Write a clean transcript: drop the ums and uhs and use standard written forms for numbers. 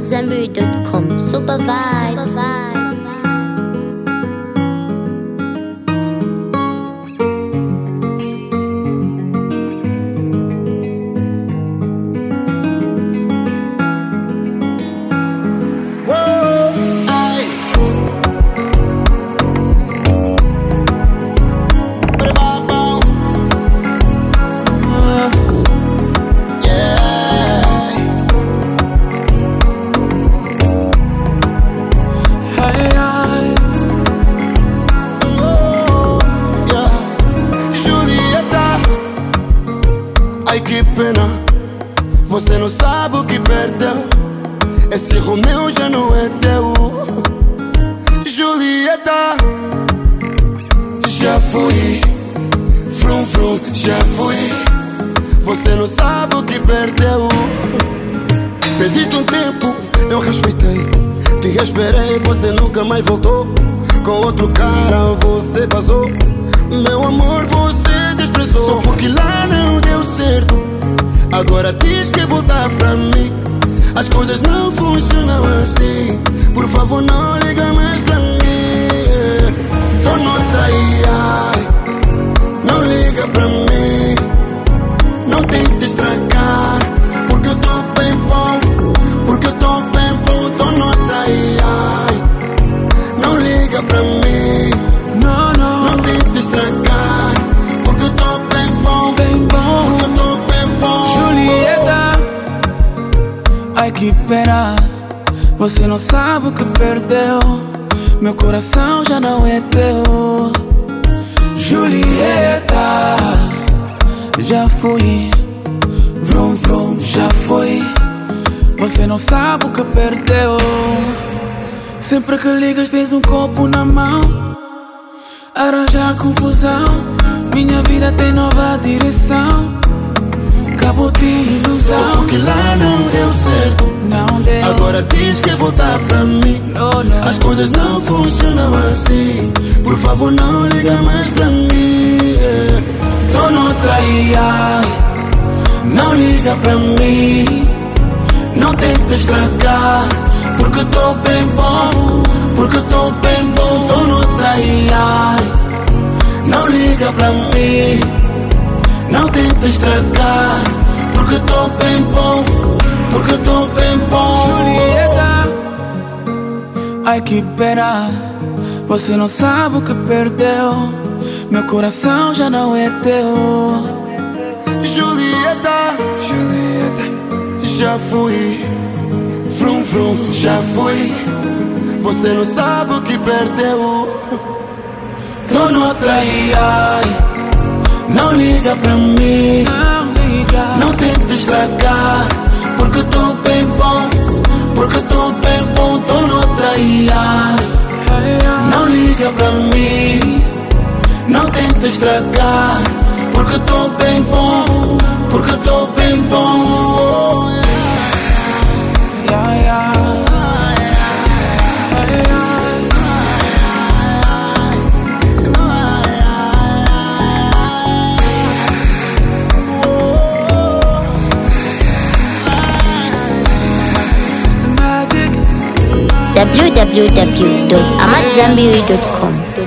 AmadZanbury.com. Super vibes. Ai que pena, você não sabe o que perdeu. Esse Romeu já não é teu. Julieta, já fui. Vrum vrum, já fui. Você não sabe o que perdeu. Pediste um tempo, eu respeitei. Te esperei, você nunca mais voltou. Com outro cara você vazou. Meu amor, você desprezou. Só porque lá não deu certo, agora diz que voltar pra mim. As coisas não funcionam assim. Por favor, não liga mais pra mim. Tô noutra IA, não liga pra mim. Não tente estragar, porque eu tô bem bom. Porque eu tô bem bom. Tô noutra IA, não liga pra mim. Não tente estragar, porque eu tô bem bom. Porque eu tô bem bom. Julieta, ai que pena, você não sabe o que perdeu. Meu coração já não é teu. Julieta, já fui. Vrum vrum, já foi. Você não sabe o que perdeu. Sempre que ligas tens um copo na mão, arranja confusão. Minha vida tem nova direção. Acabou de ilusão. Só porque lá não deu certo, não deu. agora diz que voltar pra mim. Não. As coisas não funcionam assim. Por favor, não liga mais pra mim. Tô noutra IA, não liga pra mim. Não tenta estragar, porque eu tô bem bom. Porque eu tô bem bom. Tô noutra IA, não liga pra mim. Não tenta estragar, porque eu tô bem bom. Porque eu tô bem bom. Julieta, ai que pena, você não sabe o que perdeu. Meu coração já não é teu. Julieta, já fui. Vrum vrum, já fui. Você não sabe o que perdeu. Tô noutra IA, não liga pra mim. Não tenta estragar, porque eu tô bem bom. Porque eu tô bem bom. Tô noutra IA, não liga pra mim. Não tenta estragar, porque eu tô bem bom. Porque eu tô bem bom. www.amadzanbury.com